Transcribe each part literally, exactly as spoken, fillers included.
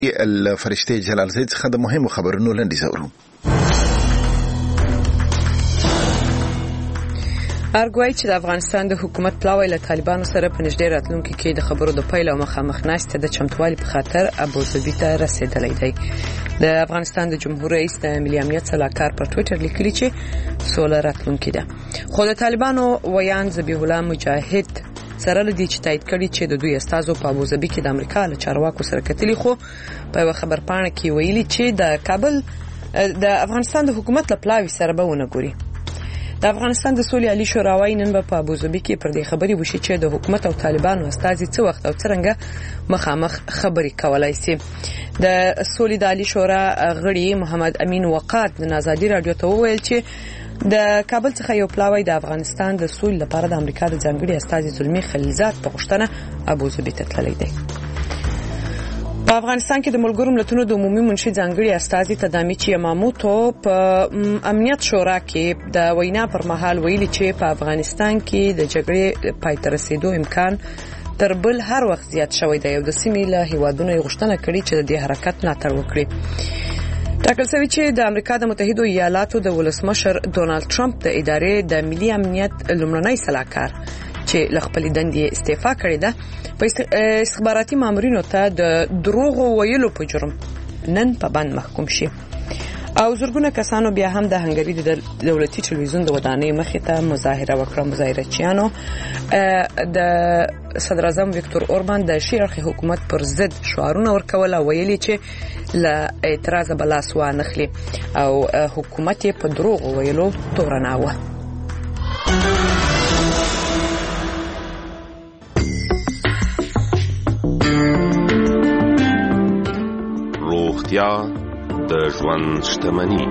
الفرشته جلال زید څخه د مهمو خبرونو لنډیز اورو. ارګوای چې د افغانستان د حکومت پلاوی له طالبانو سره په نږدې راتلونکي کې د خبرو د پیل او مخامخ ناشته د چمتووالي په خاطر ابوظبي ته رسیدلی دی. د افغانستان د جمهور رئیس د ملي امنیت صلاحکار په ټوئیټر لیکلي چې سوله راتلونکي ده. خو د طالبانو ویان ذبیح الله مجاهد سره لدی چې تایید کړي چې د دوی استازو په ابوظبي کې د امریکا له چارواکو سره کتلي، خو په یو خبرپاڼه کې ویلي چې د کابل د افغانستان د حکومت له پلاوی سره به ونه ګوري. د افغانستان د سولې عالی شورا نن په ابوظبي کې پر دې خبرې وشي چې د حکومت او طالبانو استازي څه وخت او څنګه مخامخ خبرې کولای شي. د سولې د عالی شورا غړي محمد امین وقات د آزادي رادیو ته وویل چې د کابل څخه یو پلاوی د افغانستان د سولې لپاره د امریکا د ځانګړي استازي زلمی خلیلزاد په غوښتنه ابوظبي ته تللی دی. په افغانستان کې د ملګرو ملتونو د عمومي منشي ځانګړي استازي تدامیچی یاماموتو په امنیت شورا کې د وینا پر مهال ویلي چې په افغانستان کې د جګړې پای ته رسیدو امکان تر بل هر وخت زیات شوی دی او د سیمې له هیوادونو غوښتنه کړې چې د دې حرکت ملاتړ وکړي. ټاکل شوی چې د امریکا د متحده ایالاتو د ولسمشر ډونالد ټرمپ د ادارې د ملي امنیت لومړنی صلاحکار چې ل خپل دندې استعفا کړې ده په استخباراتي مامورینو ته د دروغ ویلو په جرم نن په بند محکوم شي. او زرګونه کسانو بیا هم د هنګری د دولتي ټلویزیون د ودانۍ مخې ته مظاهره وکړه. مظاهرچیانو د صدر اعظم ویکتور اوربان د شیرخي حکومت پر ضد شعارونه ورکول او ویلي چې له اعتراض بلاس و نخلي او حکومت په دروغ ویلو تورناوه. روغتیا د ژوند شتمني.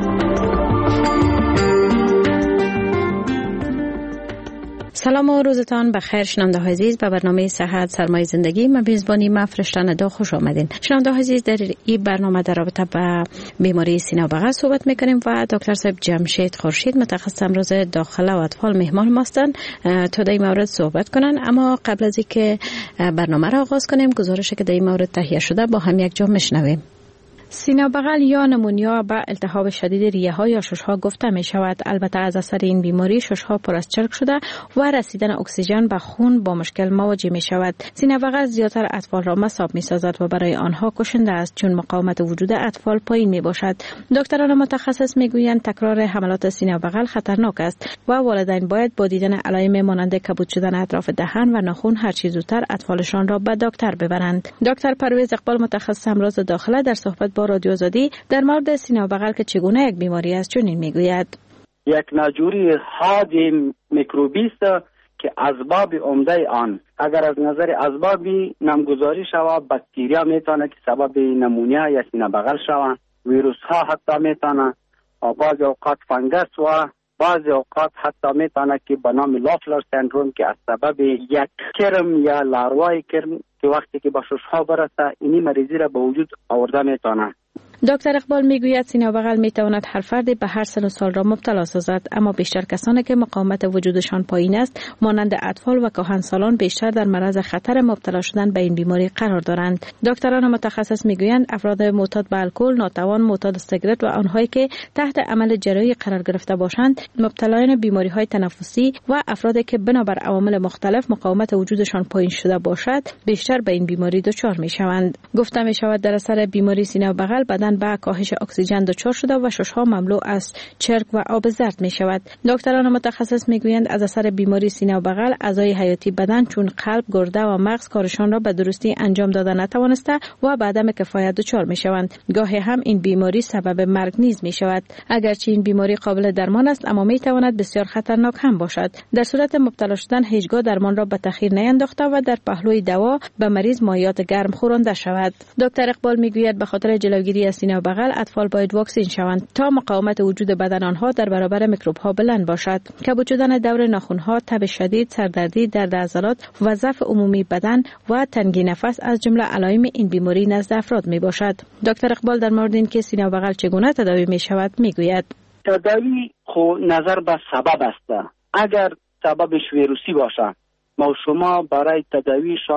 سلام و روزتان بخیر شنونده های عزیز، به برنامه صحت سرمایه زندگی من میزبانی ما فرشتن دا خوش آمدین. شنونده های عزیز، در این برنامه در رابطه با بیماری سینه و بغل صحبت میکنیم و دکتر صاحب جمشید خورشید متخصص امراض داخله و اطفال مهمان ما هستند تا در این مورد صحبت کنن. اما قبل از اینکه برنامه را آغاز کنیم گزارشی که در این مورد تهیه شده با هم یک جا میشنویم. سینه بغل یا نمونیا به التهاب شدید ریه ها یا شش ها گفته می شود. البته از اثر این بیماری شش ها پر از چرک شده و رسیدن اکسیژن به خون با مشکل مواجه می شود. سینه بغل زیادتر اطفال را مصاب می سازد و برای آنها کشنده است چون مقاومت وجود اطفال پایین می باشد. دکتران متخصص می گویند تکرار حملات سینه بغل خطرناک است و والدین باید با دیدن علائم مانند کبود شدن اطراف دهان و ناخن هر چه زودتر اطفالشان را به دکتر ببرند. دکتر پرویز اقبال متخصص امراض داخله در صحبت با رادیو آزادی در مورد سینه و بغل که چگونه یک بیماری است چنین میگوید: یک ناجوری حاد میکروبی است که اسباب عمده آن اگر از نظر اسبابی نامگذاری شود باکتریا میتونه که سبب نمونیا یا سینه بغل شود، ویروس ها حتی میتونه، بعضی اوقات فنگس و بعضی اوقات حتی میتونه که به نام لافلر سندروم که از سبب یک کرم یا لاروای کرم که وقتی که به ششها برسه اینی مریضی را به وجود آورده میتونه. دکتر اقبال میگوید سینه و بغل میتواند هر فردی به هر سن و سال را مبتلا سازد، اما بیشتر کسانی که مقاومت وجودشان پایین است مانند اطفال و کهنسالان بیشتر در معرض خطر مبتلا شدن به این بیماری قرار دارند. دکتران متخصص میگویند افراد معتاد به الکل، ناتوان، معتاد سیگارت و آنهایی که تحت عمل جراحی قرار گرفته باشند، مبتلایان بیماری های تنفسی و افرادی که بنابر عوامل مختلف مقاومت وجودشان پایین شده باشد بیشتر به این بیماری دچار میشوند. گفته میشود در اثر بیماری سینه و بغل بدن به کاهش اکسیژن دچار شده و ششها مملو از چرک و آب زرد می شود. دکتران متخصص می گویند از اثر بیماری سینه و بغل اعضای حیاتی بدن چون قلب، گرده و مغز کارشان را به درستی انجام داده نتوانسته و به عدم کفایت دچار می شوند. گاهی هم این بیماری سبب مرگ نیز می شود. اگرچه این بیماری قابل درمان است اما می تواند بسیار خطرناک هم باشد. در صورت مبتلا شدن هیچگاه درمان را به تأخیر نینداخته و در پهلوی دوا به مریض مایعات گرم خورانده شود. دکتر اقبال می گوید به خاطر جلوگیری از سینه و بغل اطفال باید واکسین شوند تا مقاومت وجود بدن آنها در برابر میکروب ها بلند باشد. کبود شدن دور ناخن ها، تب شدید، سردردی، درد عضلات و ضعف عمومی بدن و تنگی نفس از جمله علائم این بیماری نزد افراد می باشد. دکتر اقبال در مورد اینکه سینه و بغل چگونه تداوی می شود می گوید: تداوی خو نظر به سبب است. اگر سببش ویروسی باشه ما شما برای تداویشان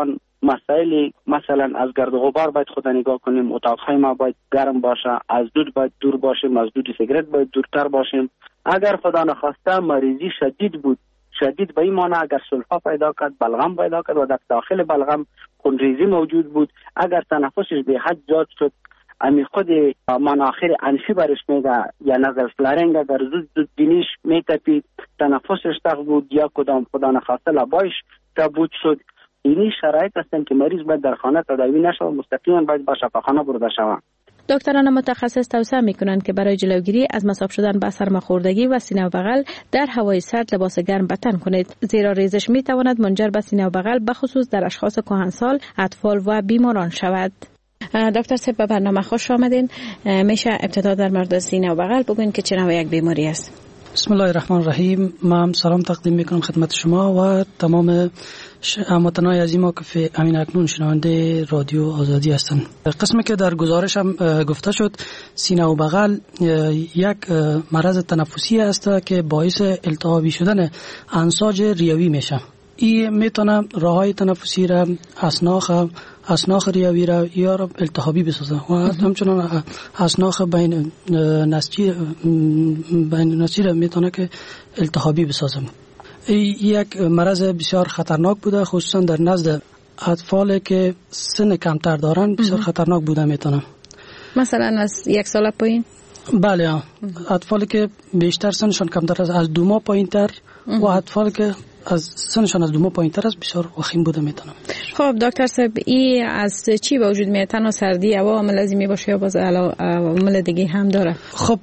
مسائل مثلا از گرد و غبار باید خود نگاه کنیم، اتاقهای ما باید گرم باشه، از دود باید دور باشیم، از دود سیگرت باید دورتر باشیم. اگر خدا نخواسته مریضی شدید بود، شدید به این معنی اگر سلفا پیدا کرد، بلغم پیدا کرد و در داخل بلغم خونریزی موجود بود، اگر تنفسش به حد زیاد شد، امی خود مناخیر انفی برش میده یا نزل فلارنگ اگر زود زود دینیش میتپید، تنفسش تق بود یا کدام خدا نخواسته لبایش کبود شد، اینی شرایط هستن که مریض باید در خانه تداوی نشه و مستقیما باید به شفاخانه برده شود. دکتران متخصص توصیه میکنند که برای جلوگیری از مصاب شدن به سرماخوردگی و سینه و بغل در هوای سرد لباس گرم به تن کنید، زیرا ریزش میتواند منجر به سینه و بغل بخصوص در اشخاص کهنسال، اطفال و بیماران شود. دکتر صاحب به برنامه خوش آمدین. میشه ابتدا در مورد سینه و بغل بگوین که چه نوع یک بیماری است؟ بسم الله الرحمن الرحیم. من سلام تقدیم میکنم خدمت شما و تمام هموطنان عزیز ما که همین اکنون شنونده رادیو آزادی هستند. قسمی که در گزارش هم گفته شد، سینه و بغل یک مرض تنفسی است که باعث التهابی شدن انساج ریوی میشه. این میتونه راههای تنفسی را، اسناخ اسناخ ریوی را یا را التهابی بسازه و همچنان اسناخ بین نسجی بین نسجی را میتونه که التهابی بسازه. یک مرض بسیار خطرناک بوده، خصوصا در نزد اطفال که سن کمتر دارن بسیار خطرناک بوده میتونه. مثلا از یک سال پایین؟ بله، اطفالی که بیشتر سنشان کمتر است، از دو ماه پایین تر و اطفال که از سنشان از دو ماه پایین تر است بسیار وخیم بوده میتونه. خب دکتر صاحب، این از چی به وجود میاد؟ تنها سردی هوا عامل لازمی باشه یا باز عوامل دیگه هم داره؟ خب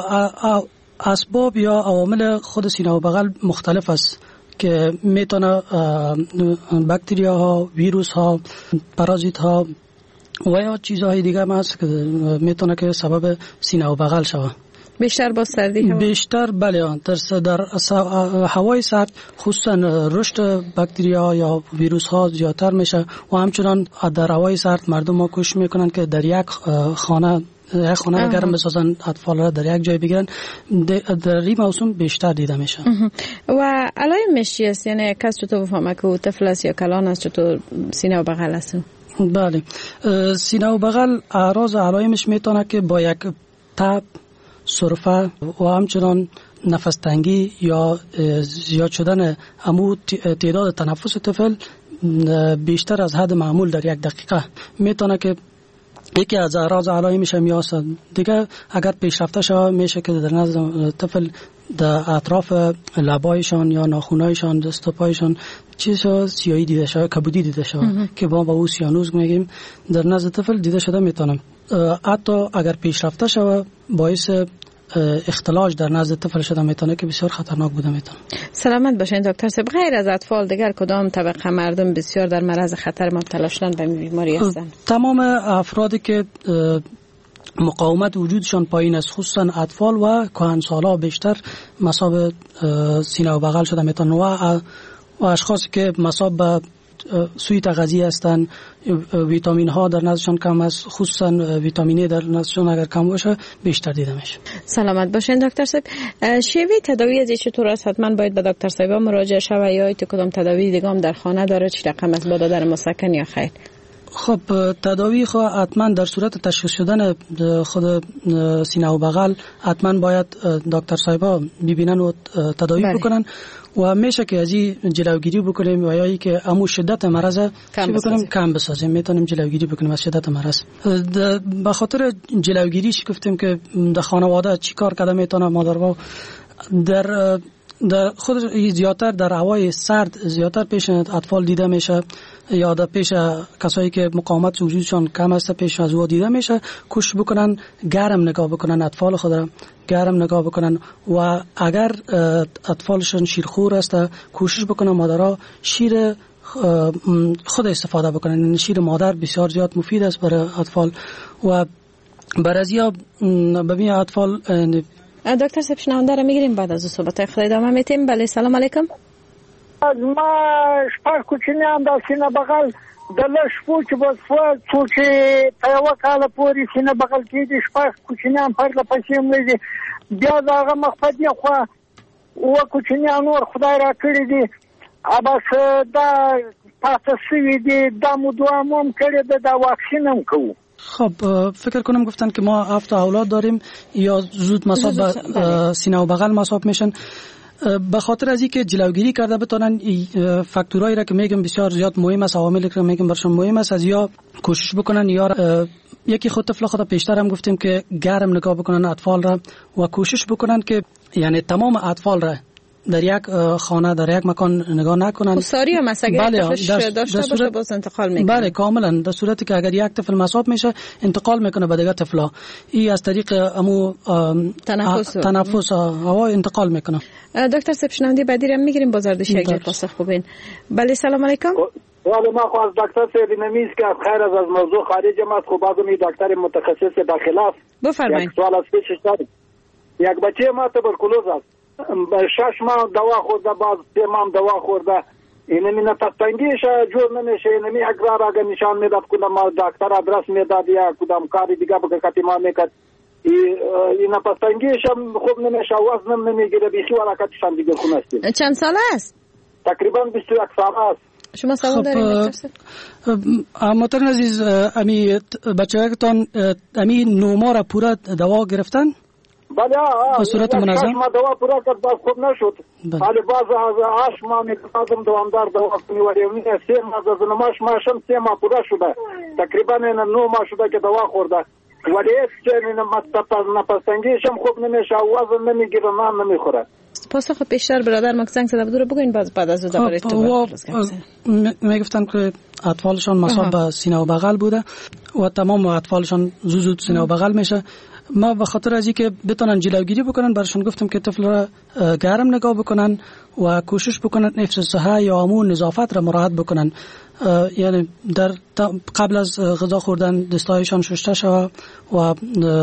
اسباب یا عوامل خود سینه و بغل مختلف است که میتونه باکتریا ها، ویروس ها، پارازیت ها و یا چیزهای دیگه هم هست که میتونه که سبب سینه و بغل شود. بیشتر با سردی هوا؟ بیشتر بله، در در هوای سرد خصوصا رشد باکتریا یا ویروس ها زیادتر میشه و همچنان در هوای سرد مردم ها کوشش میکنن که در یک خانه یک خانه گرم بسازن، اطفال را در یک جای بگیرن. در این موسم بیشتر دیده میشه. و علائمش چی است؟ یعنی کس چطور بفهمه که طفل است یا کلان است، چطور سینه و بغل است؟ بله، سینه و بغل اعراض علائمش میتونه که با یک تب، سرفه و همچنان نفس تنگی یا زیاد شدن امو تعداد تنفس طفل بیشتر از حد معمول در یک دقیقه میتونه که یکی از اعراض علائمش میاست. دیگه اگر پیشرفته شود میشه که در نزد طفل در اطراف لبایشان یا ناخونایشان، دست و پایشان چیزا سیاهی دیده شود، کبودی دیده شود که با با او سیانوز میگیم، در نزد طفل دیده شده میتونه. حتی اگر پیشرفته شود باعث اختلاج در نزد طفل شده میتونه که بسیار خطرناک بوده میتونه. سلامت باشین دکتر صاحب. غیر از اطفال دیگر کدام طبقه مردم بسیار در معرض خطر مبتلا شدن به بیماری هستند؟ تمام افرادی که مقاومت وجودشان پایین است، خصوصا اطفال و کهنسالا بیشتر مصاب سینه و بغل شده میتونه و و اشخاصی که مصاب به سوی تغذیه هستند، ویتامین ها در نزدشان کم است، خصوصا ویتامین در نزدشان اگر کم باشه بیشتر دیده میشه. سلامت باشین دکتر صاحب. شیوه تداوی از چطور است؟ حتما باید به دکتر صاحب مراجعه شود یا تو کدام تداوی دیگه هم در خانه داره؟ چه رقم است؟ با دادن مسکن یا خیر؟ خب تداوی خود حتما در صورت تشخیص شدن خود سینه و بغل حتما باید دکتر صاحبا ببینن و تداوی بله. بکنن و میشه که از این جلوگیری بکنیم و یا ای که امو شدت مرض چی بکنیم کم بسازیم، میتونیم جلوگیری بکنیم از شدت مرض. به خاطر جلوگیریش گفتیم که در خانواده چی کار کرده میتونه مادر در در خود زیادتر در هوای سرد زیادتر پیش اطفال دیده میشه یا در پیش کسایی که مقاومت وجودشان کم است پیش از او دیده میشه. کوشش بکنن گرم نگاه بکنن، اطفال خود را گرم نگاه بکنن و اگر اطفالشون شیرخور است کوشش بکنن مادرها شیر خود استفاده بکنن. شیر مادر بسیار زیاد مفید است برای اطفال و برای ازیا ببین اطفال. دکتر صاحب شنونده را میگیریم بعد از صحبت خدای ادامه میتیم. بله سلام علیکم. از ما شپږ کوچنیان د سینه بغل د لږ شپو چې بس فوه څو چې په یوه کاله پورې سینه بغل کېږي شپږ کوچنیان پرله پسې مړه دي. بیا د هغه مخ په دې خوا اووه کوچنیان نور خدای را کړي دي. بس دا پاتې شوي دي دا مو دوام هم کړی ده دا واکسین هم کوو. خب فکر کنم گفتن که ما هفت اولاد داریم یا زود مصاب سینه و بغل مصاب میشن. به خاطر از اینکه جلوگیری کرده بتونن فاکتورایی را که میگم بسیار زیاد مهم است، عواملی که میگم برشون مهم است، از یا کوشش بکنن یا یکی خود طفل خود پیشتر هم گفتیم که گرم نگاه بکنن اطفال را و کوشش بکنن که یعنی تمام اطفال را در یک خانه در یک مکان نگاه نکنن. ساری هم اگر بله طفلش داشته باشه باز انتقال میکنه. بله کاملا، در صورتی که اگر یک طفل مصاب میشه انتقال میکنه به دیگه طفلا. این از طریق امو تنفس تنفس هوا انتقال میکنه. دکتر صاحب شنونده بعدی رو میگیریم بازاردش یک جای پاسخ خوبین. بله سلام علیکم. ولی ما خواست دکتر صاحب نمیست که خیر از از موضوع خارج است. خب بعضی می دکتر متخصص به خلاف بفرمایید. یک سوال از پیشش داریم. یک بچه ما تبرکلوز است. شش ماه دوا خورده، باز سه ماه دوا خورده. این می نتستنگیش جور نمیشه. این می اقرار اگر نشان میداد کدام دکتر آدرس میداد یا کدام کاری دیگه بگه کتی ما میکرد. این نتستنگیش هم خوب نمیشه، وزنم نمیگیره، بیخی ورکتش هم دیگه خونه است. چند ساله است؟ تقریبا بیست و یک ساله است. شما سوال دارید دکتر؟ محترم عزیز، امی بچه‌تان امی نو ماه را پورا دوا گرفتن؟ بله به صورت منظم؟ ما دوا پورا کرد باز خوب نشد. ولی باز از هشت ماه می‌خواستم دوامدار دوا کنی ولی سه ماه از نماش ماشم سه ماه پورا شده. تقریبا نه ماه شده که دوا خورده. ولی چه نفس‌تنگیش هم خوب نمیشه، وزن نمیگیره، نان نمیخوره. پاسخ پیشتر برادر ما زنگ زده بود رو بگوین باز بعد از دوباره تو میگفتن که اطفالشان مصاب به سینه و بغل بوده و تمام اطفالشان زود زود سینه و بغل میشه. ما به خاطر از اینکه بتونن جلوگیری بکنن برشون گفتم که طفل را گرم نگاه بکنن و کوشش بکنن حفظ صحه یا امور نظافت را مراعات بکنن. یعنی در قبل از غذا خوردن دستایشان شسته شود و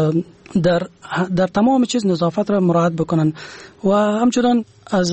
در در تمام چیز نظافت را مراعات بکنن و همچنان از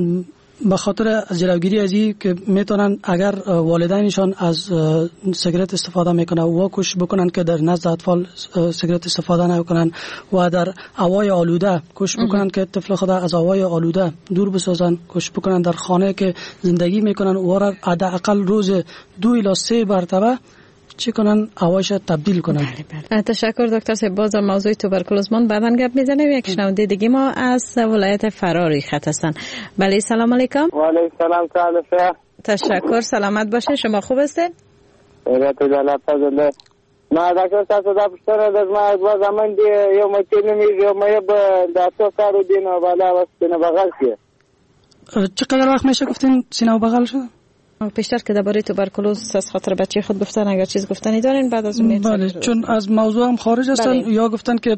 به خاطر جلوگیری از این که میتونن اگر والدینشان از سیگرت استفاده میکنن و کوشش بکنن که در نزد اطفال سیگرت استفاده نکنن و در هوای آلوده کوشش بکنن که طفل خود از هوای آلوده دور بسازن. کوشش بکنن در خانه که زندگی میکنن و را حداقل روز دو الی سه مرتبه چی کنن هوایش تبدیل کنن. بله بله. تشکر دکتر صاحب. باز موضوع توبرکلوزمان بعداً گپ میزنیم. یک شنونده دیگه ما از ولایت فراری خط هستن. بله سلام علیکم. و علیکم سلام. تعالفه. تشکر. سلامت باشین. شما خوب هستین؟ ایراد الله فضل. ما دکتر تاسو دا پښتنه د ما دوا زمان دی یو مچې نمی یو مې به د تاسو کارو دین او بالا واستنه بغل کې. چقدر وقت میشه گفتین سینه و بغل شده؟ پیشتر که درباره توبرکلوز از خاطر بچه خود گفتن اگر چیز گفتنی دارین بعد از اون بله چون از موضوع هم خارج هستن. بله. یا گفتن که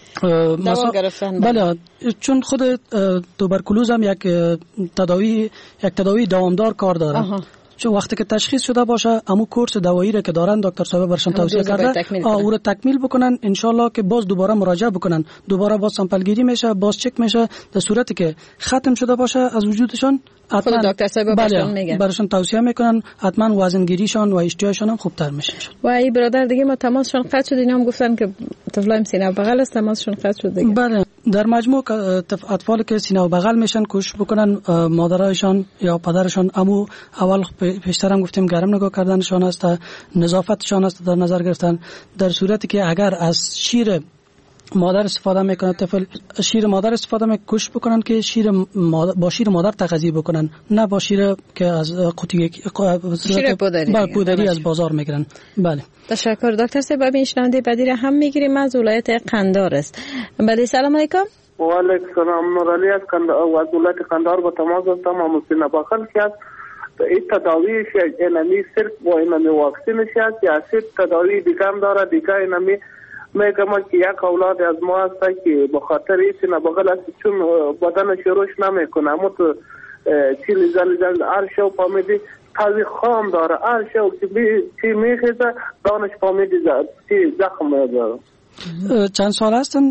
دوا گرفتن. بله چون خود توبرکلوز هم یک تداوی یک تداوی دوامدار کار داره. آها. چون وقتی که تشخیص شده باشه امو کورس دوایی را که دارن دکتر صاحب برشون توصیه کرده او رو تکمیل بکنن ان شاء الله که باز دوباره مراجعه بکنن، دوباره باز سامپل گیری میشه، باز چک میشه. در صورتی که ختم شده باشه از وجودشون حتما دکتر صاحب برشون میگن برشون توصیه میکنن حتما وزن گیریشون و اشتیاشون هم خوبتر میشه. و ای برادر دیگه ما تماسشون قطع شد، اینا هم گفتن که طفلای سینه و بغل است تماسشون قطع شد دیگه. بله در مجموع اطفال که سینه و بغل میشن کوشش بکنن مادرایشان یا پدرشان امو اول پیشتر هم گفتیم گرم نگاه کردنشان است، نظافتشان است در نظر گرفتن. در صورتی که اگر از شیر مادر استفاده میکنه طفل شیر مادر استفاده میکنه کوشش بکنن که شیر مادر با شیر مادر تغذیه بکنن، نه با شیر که از قوطی شیر پودری بله پودری از بازار میگیرن. بله تشکر دکتر صاحب. ببین شنونده بعدی را هم میگیریم از ولایت قندهار است. بله سلام علیکم. و علیکم السلام. نورالی از قندهار از ولایت قندهار با تماس هستم. مسلم باخل که این تداویش اینمی صرف با اینمی واکسینش است یا صرف تداوی دیگه هم داره؟ دیگه اینمی میگم که یک اولاد از ما هست که به خاطر این نبغل است چون بدنش رشد نمیکنه اما تو چیلی زل زل عرشه و پامیدی قوی خام داره، عرشه و چی میخیزه دانش پامیدی چی زخم داره. چند سال هستن؟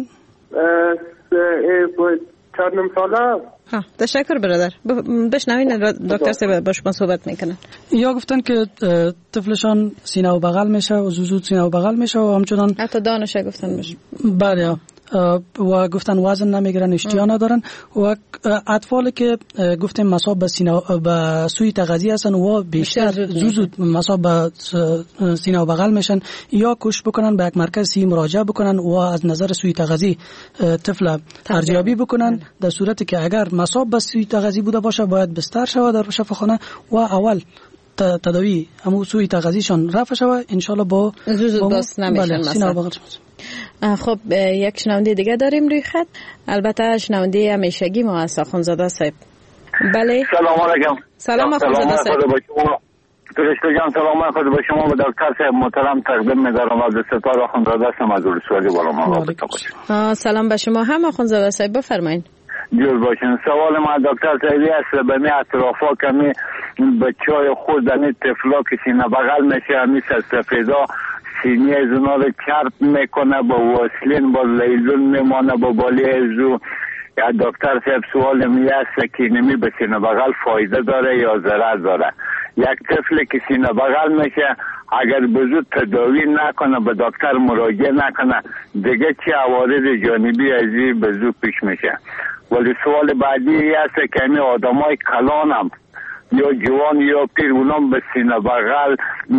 چهار نیم ساله. ها تشکر برادر. بشنوین دکتر صاحب با شما صحبت میکنن. یا گفتن که طفلشان سینه و بغل میشه و زود سینه و بغل میشه و همچنان حتی دانش گفتن میشه. بله و گفتن وزن نمیگیرن، اشتها ندارن و اطفالی که گفتیم مصاب به سینه به سوی تغذیه هستن و بیشتر زود مصاب به سینه و بغل میشن، یا کوشش بکنن به یک مرکز صحی مراجعه بکنن و از نظر سوی تغذیه طفل ارزیابی بکنن. در صورتی که اگر مصاب به سوی تغذیه بوده باشه باید بستر شود در شفاخانه و اول تداوی همون سوی تغذیهشان رفع شود، ان شاء الله با زود باز نمیشن مثلا. خب یک شنونده دیگه داریم روی خط، البته شنونده همیشگی ما هست، آخوندزاده صاحب. بله سلام علیکم. سلام آخوندزاده صاحب. فرشته جان سلام خود به شما و دکتر صاحب محترم تقدیم می‌دارم. عبدالستار آخوندزاده هستم از اولسوالی بالا ما. سلام به شما هم آخوندزاده صاحب، بفرمایید. جور باشین. سوال ما دکتر صاحبی است به می اطرافا کمی بچهای خود دنی طفلا که سینه بغل میشه همی سفیدا سینه از اونا رو چرب میکنه با واسلین با لیزون میمانه با بالی ازو. یا دکتر صاحب سوال می است که نمی به سینه بغل فایده داره یا ضرر داره؟ یک طفل که سینه بغل میشه اگر بزود تداوی نکنه به دکتر مراجعه نکنه دیگه چه عوارض جانبی ازی بزود پیش میشه؟ ولی سوال بعدی است که همین آدمای کلان هم یا جوان یا پیر اونام به سینه بغل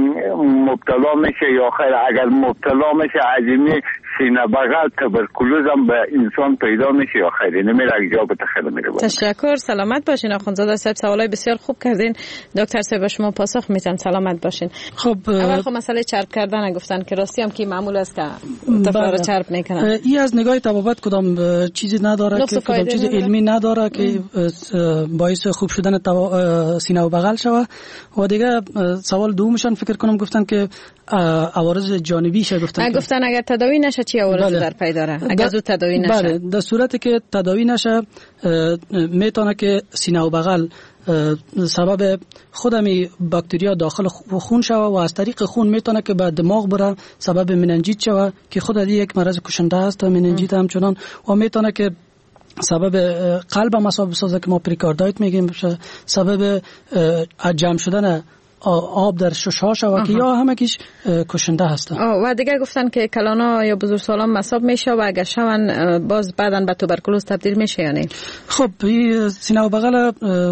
مبتلا میشه یا خیر اگر مبتلا میشه عظیمی سینه بغل تبرکلوز هم به انسان پیدا میشه یا خیر نمیره اگه جا به تخیل میره. تشکر، سلامت باشین آخوندزاده صاحب، سوالای بسیار خوب کردین. دکتر صاحب شما پاسخ میتن، سلامت باشین. خب اول خب مسئله چرب کردن گفتن که راستی هم که معمول است که طفلا رو چرب میکنن. این از نگاه طبابت کدام چیزی نداره که کدام چیز علمی نداره که باعث خوب شدن سینه و بغل شوه. و دیگه سوال دومشان فکر کنم گفتن که عوارض جانبی شه، گفتن گفتن اگر تداوی نشه چی عوارض در پی داره؟ اگر زود تداوی نشه بله در صورتی که تداوی نشه میتونه که سینه و بغل سبب خودمی باکتریا داخل خون شوه و از طریق خون میتونه که به دماغ بره، سبب مننجیت شوه که خود یک مرض کشنده است مننجیت همچنان، و میتونه که سبب قلب هم اصاب بسازه که ما پریکاردایت میگیم، سبب جمع شدن آب در ششها شوه که یا همه کیش کشنده هسته. و دیگه گفتن که کلانا یا بزرگسالان مصاب میشه و اگر شون باز بعدن به توبرکلوز تبدیل میشه یا نه؟ خب سینه و بغل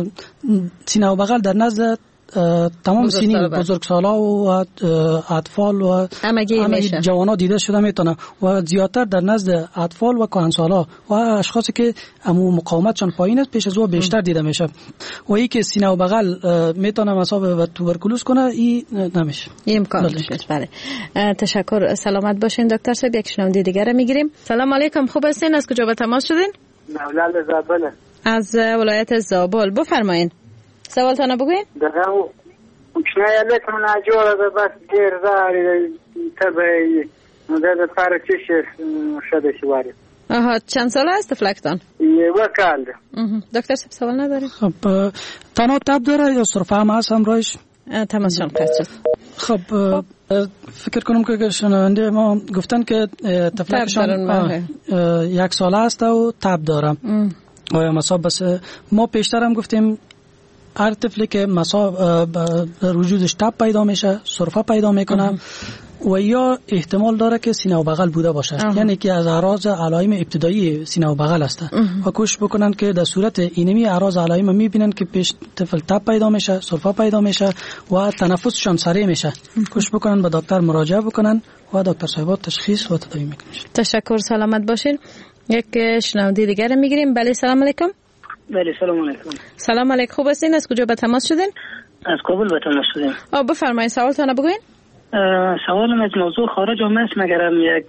سینه و بغل در نزد تمام سینی بزرگسالا و اطفال و همه جوانا دیده شده میتونه و زیادتر در نزد اطفال و کهنسالا و اشخاصی که امو مقاومتشان پایین است پیش از او بیشتر دیده میشه. و ای که سینه و بغل میتونه مصاب و توبرکلوز کنه این نمیشه، این امکان نیست. بله تشکر، سلامت باشین دکتر صاحب. یک شنونده دیگه را میگیریم. سلام علیکم، خوب هستین؟ از کجا به تماس شدین؟ مولال زابل از ولایت زابل، بفرمایید سوالتان بگوین. دقیقا کنایه لیکن نجوره ده بس گیر داری تبایی مدد پرچش شده شواری. آها چند ساله است فلکتان؟ یه وکالده. دکتر سب سوال نداری؟ خب تنها تب داره یا صرفه هم هست همراهش؟ تماسشان قطع شد. خب فکر کنم که شنونده ما گفتن که تفلکشان یک ساله است و تب داره و مصاب بس ما پیشتر هم گفتیم هر طفلی که مصاب وجودش تب پیدا میشه سرفه پیدا میکنه و یا احتمال داره که سینه و بغل بوده باشه، یعنی که از اعراض علائم ابتدایی سینه و بغل است و کوشش بکنن که در صورت اینمی اعراض علائم میبینن که پیش طفل تب پیدا میشه سرفه پیدا میشه و تنفسشان سریع میشه، کوشش بکنن به دکتر مراجعه بکنن و دکتر صاحب تشخیص و تداوی میکنن. تشکر، سلامت باشین. یک شنونده دیگر میگیریم. بله سلام علیکم. بله سلام علیکم. سلام علیکم، خوب هستین؟ از کجا به تماس شدین؟ از کابل به تماس شدیم. آ بفرمایید سوالتون بگوین. سوالم از موضوع خارج آمد مگرم یک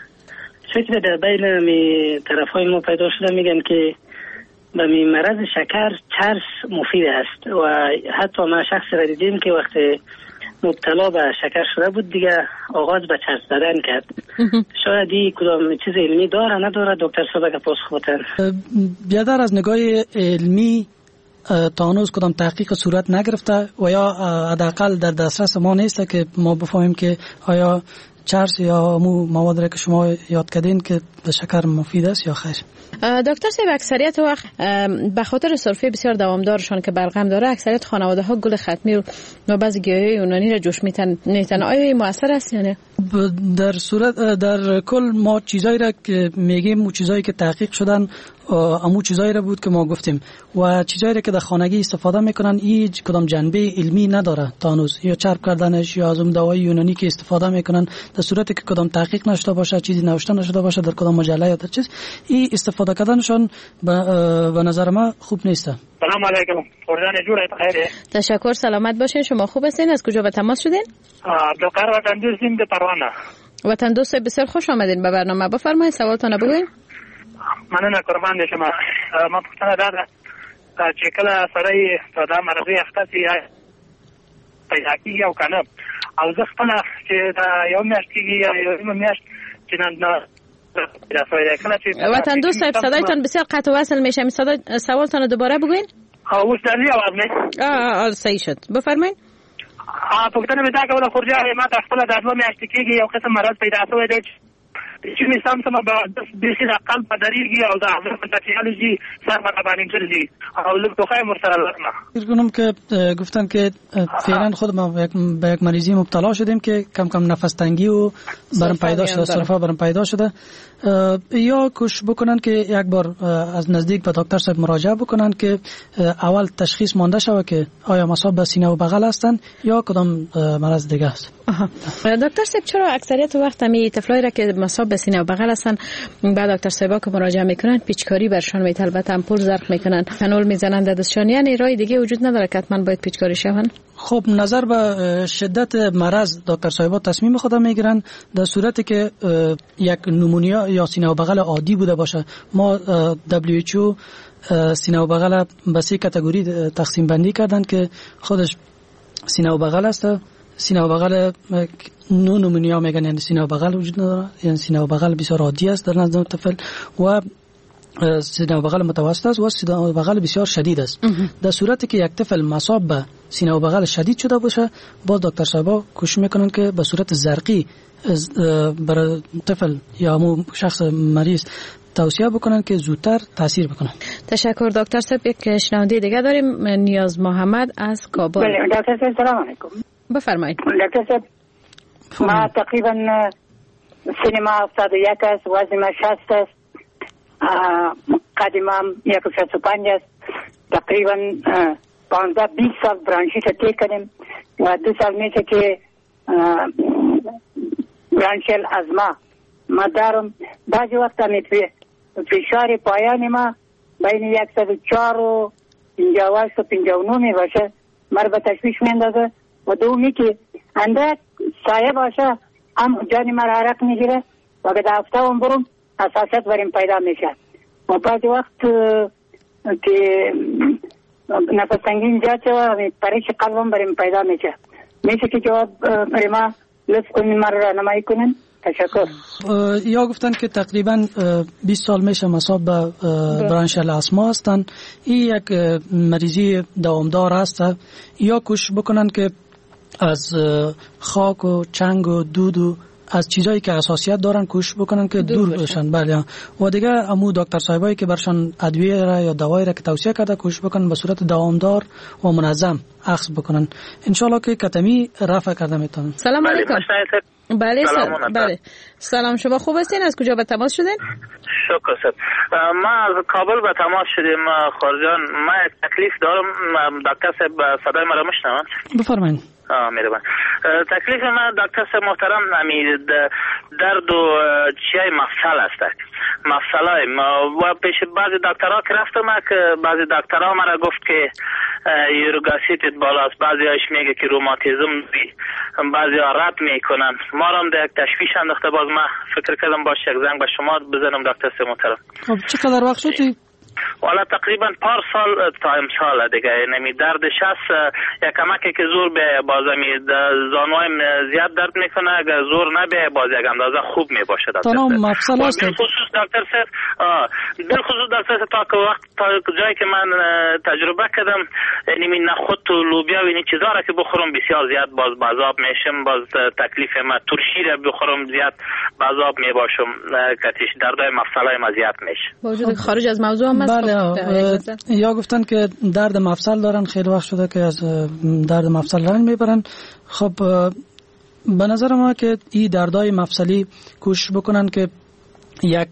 فکر در بین می طرفای ما پیدا شده، میگن که به می مرض شکر چرس مفید است و حتی ما شخص را دیدیم که وقتی مبتلا به شکر شده بود دیگه آغاز به چرس زدن کرد. شاید این کدام چیز علمی داره نداره؟ دکتر صاحب که پاسخ بدن. بیادر از نگاه علمی تا هنوز کدام تحقیق صورت نگرفته و یا حداقل در دسترس ما نیست که ما بفهمیم که آیا چرس یا مو مواد را که شما یاد کردین که به شکر مفید است یا خیر. دکتر صاحب اکثریت وقت به خاطر سرفه بسیار دوامدارشان که بلغم داره اکثریت خانواده ها گل ختمی و بعضی گیاهای یونانی را جوش میتن نیتن. آیا این مؤثر است یا نه؟ در صورت در کل ما چیزایی را که میگیم و چیزایی که تحقیق شدن امو چیزایی را بود که ما گفتیم و چیزایی را که در خانگی استفاده میکنن هیچ کدام جنبه علمی نداره تا هنوز، یا چرب کردنش یا از اون دوای یونانی که استفاده میکنن در صورتی که کدام تحقیق نشده باشه، چیزی نوشته نشده باشه در کدام مجله یا در چیز، این استفاده کردنشون به نظر من خوب نیست. سلام علیکم. خوردن جوره بخیره. تشکر، سلامت باشین. شما خوب هستین؟ از کجا به تماس شدین؟ عبدالقهر وطن دوستیم ده پروانه. وطن دوست بسیار خوش آمدین به برنامه. بفرمایید سوالتون بگوین. مننه قربان دي شما. ما پوښتنه دا ده چې کله سړی په دا مرضي اخته سي پیدا کېږي او که نه، او زه خپله چې دا یو میاشت کېږي یا یو نیمه میاشت چې نه پیدا شوی دی. کله چې وطن دوست صاحب صدایتان بسیار قطع وصل میشه. سوالتان دوباره بگوین. اوس دردی آواز می؟ آه آه صحیح شد. بفرمایید. پوښتنه مې دا کوله خورجا ما ته خپله دا دوه میاشتې کېږي یو قسم مرض پیدا شوی دی چې می سم سم به بیخي د قلب په دریږي او د عضله په تفعیلږي سر به باندې ګرځي او لږ ټوخی ورسره لرمه. فکر کنم که گفتن که فعلا خود ما به یک مریضی مبتلا شدیم که کم کم نفس تنگی و برم پیدا شده، سرفه برم پیدا شده. یا کوشش بکنن که یک بار از نزدیک به دکتر صاحب مراجعه بکنن که اول تشخیص مانده شود که آیا مصاب به سینه و بغل هستن یا کدام مرض دیگه است. دکتر صاحب چرا اکثریت وقت می طفلایی را که مصاب به سینه و بغل هستن بعد دکتر صاحب که مراجعه میکنن پیچکاری برشان میتل البته امپول زرق میکنن، فنول میزنن در دستشان، یعنی راه دیگه وجود نداره که حتما باید پیچکاری شون؟ خب نظر به شدت مرض دکتر صاحبا تصمیم خود میگیرن. در صورتی که یک نمونیا یا سینه و بغل عادی بوده باشه، ما دبلیو اچ او سینه و بغل به سه کاتگوری تقسیم بندی کردن که خودش سینه و بغل است. سینه و بغل نو نمونیا میگن، یعنی سینه و بغل وجود نداره، یعنی سینه و بغل بسیار عادی است در نزد طفل، و سینه و بغل متوسط است و سینه و بغل بسیار شدید است. در صورتی که یک طفل مصاب به سینه و بغل شدید شده باشه، با دکتر صاحبا کوشش میکنن که به صورت زرقی برای طفل یا مو شخص مریض توصیه بکنن که زودتر تاثیر بکنن. تشکر دکتر صاحب. یک شنونده دیگه داریم، نیاز محمد از کابل. بله دکتر صاحب سلام علیکم. بفرمایید. دکتر صاحب ما تقریبا سینما هفتاد و یک است، وزنم شصت است، قدمم یک و شصت و پنج است، تقریبا پانزده بیست سال برانشیت تیک کردیم و دو سال میشه که برانشیل از ما ما دارم. بعضی وقتا می فشار پایان ما بین یکصد و چهار و پنجاه و هشت و پنجاه و نه می باشه، مرا به تشویش می اندازه و دومی که اندک سایه باشه هم جانی مرا عرق می گیره و که در هفته هم برم حساسیت بریم پیدا میشه و بعضی وقت که نفس تنگین زیاد شده پریش قلبم بریم پیدا میشه. میشه که جواب برای ما لطف کنین مرا راهنمایی کنین؟ تشکر. یا گفتن که تقریبا بیست سال میشه مصاب به برانشیل آسما هستن. این یک مریضی دوامدار است. یا کوشش بکنن که از خاک و چنگ و دود و از چیزایی که حساسیت دارن کوشش بکنن که دور, دور بشن. بله. و دیگه امو دکتر صاحبایی که برشان ادویه را یا دوایی را که توصیه کرده کوشش بکنن به صورت دوامدار و منظم اخذ بکنن. ان شاء الله که کتمی رفع کرده میتونن. سلام علیکم. بله سلام. بله سلام، شما خوب هستین؟ از کجا به تماس شدین؟ شکر سر. ما از کابل به تماس شدیم خارجان. ما تکلیف دارم دکتر صاحب صدای مرا میشنون؟ بفرمایید. آه میرم. تکلیف من دکتر صاحب محترم نمی درد و چیای مفصل است. مفصلای و پیش بعضی دکترها که رفتم که بعضی دکترها مرا گفت که یوروگاسیتت بالاست، بعضی هاش میگه که روماتیزم داری، بعضی ها رد میکنن. ما را هم در یک تشویش انداخته. باز ما فکر کردم باشه یک زنگ به شما بزنم دکتر صاحب محترم. خب چقدر وقت شد؟ حالا تقریبا پار سال تا امسال دیگه نمی دردش هست یک کمکی که زور به بازمی زانوایم زیاد درد میکنه، اگر زور نبه باز یک اندازه خوب می باشه. تمام مفصل است. بالخصوص دکتر صاحب بالخصوص دکتر صاحب تا که وقت تا جایی که من تجربه کردم یعنی نخود و لوبیا و این چیزا را که بخورم بسیار زیاد باز بازاب میشم، باز تکلیف ما ترشی را بخورم زیاد بازاب می باشم، کتیش دردای مفصلای ما زیاد میشه. با وجود خارج از موضوع هم است. بله یا گفتن که درد مفصل دارن، خیلی وقت شده که از درد مفصل رنج میبرن. خب به نظر ما که این دردای مفصلی کوشش بکنن که یک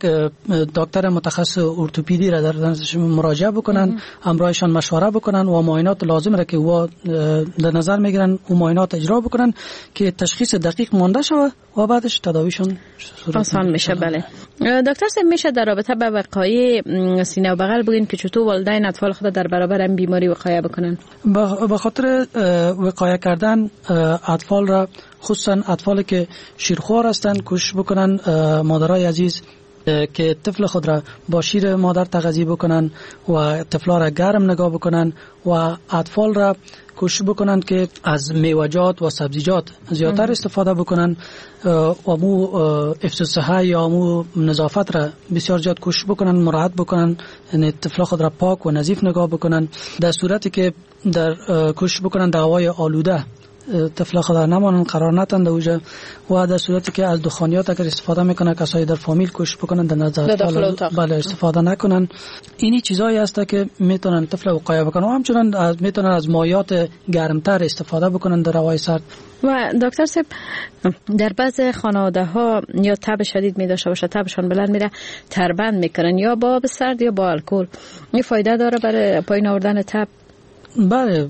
دکتر متخصص ارتوپدی را در مراجعه بکنن، همراهشان مشوره بکنن و معاینات لازم را که و در نظر میگیرن و معاینات اجرا بکنن که تشخیص دقیق مانده شود و بعدش تداویشون آسان میشه. بله دکتر صاحب، میشه در رابطه با وقایع سینه و بغل بگین که چطور والدین اطفال خود در برابر این بیماری وقایع بکنن؟ به خاطر وقایع کردن اطفال را، خصوصا اطفالی که شیرخوار هستند، کوشش بکنن مادرای عزیز که طفل خود را با شیر مادر تغذیه بکنن و طفلا را گرم نگاه بکنن و اطفال را کوشش بکنن که از میوه‌جات و سبزیجات زیادتر استفاده بکنن و مو حفظ صحه یا مو نظافت را بسیار زیاد کوشش بکنن، مراعات بکنن، یعنی طفلا خود را پاک و نظیف نگاه بکنن. در صورتی که در کوشش بکنن در هوای آلوده طفل خود نمانن، قرار نتن در اوجه و در صورتی که از دخانیات اگر استفاده میکنن کسایی در فامیل کوشش بکنن در نظر بله استفاده نکنن. اینی چیزایی هست که میتونن طفل وقایع بکنن و همچنان از میتونن از مایعات گرمتر استفاده بکنن در هوای سرد. و دکتر صاحب، در بعض خانواده ها یا تب شدید می داشته باشه، تبشان بلند میره، تربند میکنن یا با آب سرد یا با الکل. این فایده داره برای پایین آوردن تب؟ بله،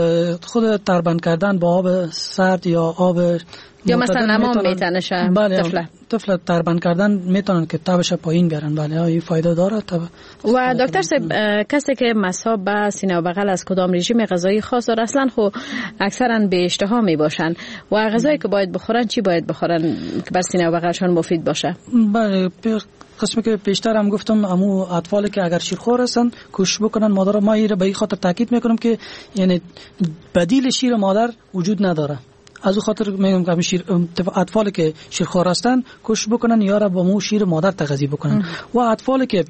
خود تربند کردن با آب سرد یا آب یا مثلا نمام میتنشه بله طفل طفل تربند کردن میتونن که تبش پایین بیارن. بله این فایده داره تب. و دکتر صاحب، کسی که مصاب به سینه و بغل از کدام رژیم غذایی خاص داره؟ اصلا خو اکثرا به اشتها می باشن و غذایی که باید بخورن چی باید بخورن که بر سینه و بغلشون مفید باشه؟ بله قسمی که پیشتر هم گفتم، امو اطفالی که اگر شیرخوار هستن کوشش بکنن مادر، ما این به این خاطر تاکید میکنم که یعنی بدیل شیر مادر وجود نداره. از او خاطر میگم که شیر اطفالی که شیرخوار هستن کوشش بکنن یا را با مو شیر مادر تغذیه بکنن و اطفالی که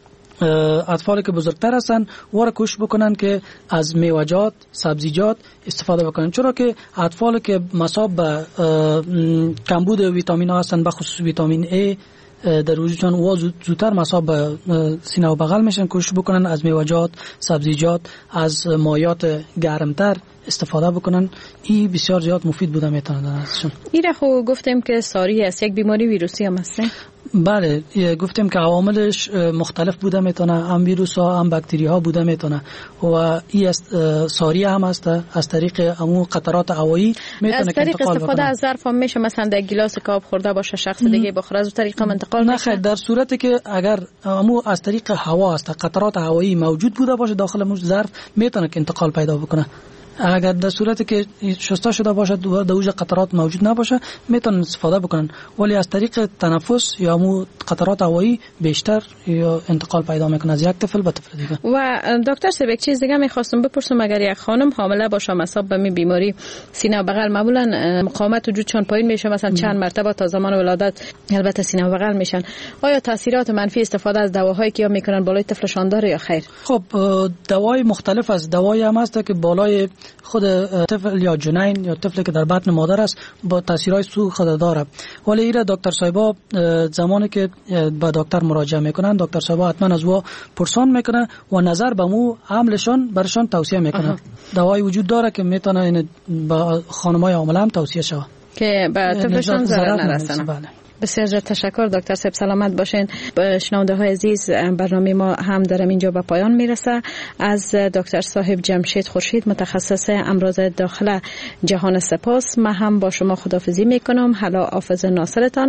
اطفالی که بزرگتر هستن و را کوشش بکنن که از میوه‌جات، سبزیجات استفاده بکنن، چرا که اطفالی که مصاب به کمبود ویتامین ها هستن، به خصوص ویتامین A در وجودشان و زودتر مصاب به سینه و بغل میشن، کوشش بکنن از میوه‌جات، سبزیجات، از مایعات گرمتر استفاده بکنن. این بسیار زیاد مفید بوده میتونه ازشون. این را خو گفتیم که ساری است، یک بیماری ویروسی هم هست. بله گفتیم که عواملش مختلف بوده میتونه، هم ویروس ها هم باکتری ها بوده میتونه و این ساری هم هست از طریق همون قطرات هوایی میتونه از طریق استفاده از ظرف هم میشه، مثلا در گلاس که آب خورده باشه شخص دیگه بخوره از طریق انتقال نه خیر، در صورتی که اگر همون از طریق هوا است، قطرات هوایی موجود بوده باشه داخل اون ظرف میتونه که انتقال پیدا بکنه. اگر در صورتی که شسته شده باشه در اوج قطرات موجود نباشه میتونن استفاده بکنن، ولی از طریق تنفس یا مو قطرات هوایی بیشتر یا انتقال پیدا میکنه از یک طفل به طفل دیگه. و دکتر صاحب یک چیز دیگه میخواستم بپرسم، اگر یک خانم حامله باشه مصاب به بیماری سینه و بغل، معمولا مقاومت وجودشان پایین میشه، مثلا چند مرتبه تا زمان ولادت البته سینه و بغل میشن، آیا تاثیرات منفی استفاده از دواهایی که میکنن بالای طفلشان داره یا خیر؟ خب دوای مختلف از دوایی هم هست که بالای خود طفل یا جنین یا طفلی که در بطن مادر است با تاثیرهای سو خود داره، ولی ایره دکتر صاحبا زمانی که با دکتر مراجعه میکنن دکتر صاحبا حتما از وا پرسان میکنه و نظر به مو حملشون برشان توصیه میکنه. دوای وجود داره که میتونه این با خانمای حامله هم توصیه شوه که به طفلشون ضرر نرسونه. بسیار تشکر دکتر صاحب، سلامت باشین. شنونده های عزیز، برنامه ما هم دارم اینجا به پایان میرسه. از دکتر صاحب جمشید خورشید متخصص امراض داخله جهان سپاس. من هم با شما خداحافظی میکنم. حالا حافظ ناصرتان.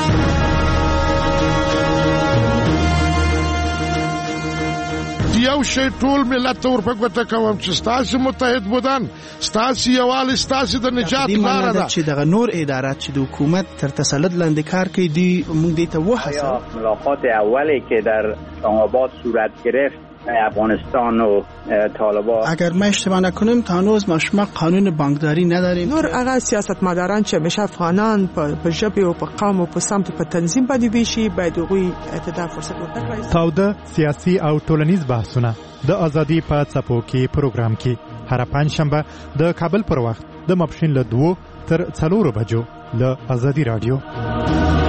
یو شي ټول ملت ور په ګوته کوم چې ستاسو متحد بودن ستاسو یوال ستاسو د نجات لار ده چې دغه نور ادارات چې د حکومت تر تسلط لاندې کار کوي دی موږ دې ته وحسه ملاقات اولی که در آباد صورت گرفت افغانستان و طالبان اگر ما اشتباه نکنیم تا هنوز ما شما قانون بانکداری نداریم نور هغه سیاستمداران چې همیشه افغانان په ژبه او په قوم او په سمت په تنظیم باندې ویشي باید هغوی اعتدال فرصت ورکړي. تاوده سیاسي او ټولنیز بحثونه د ازادي په څپو کې پروګرام کې هر پنځشنبه د کابل پر وخت د ماپښین له دوه تر څلورو بجو له ازادي رادیو.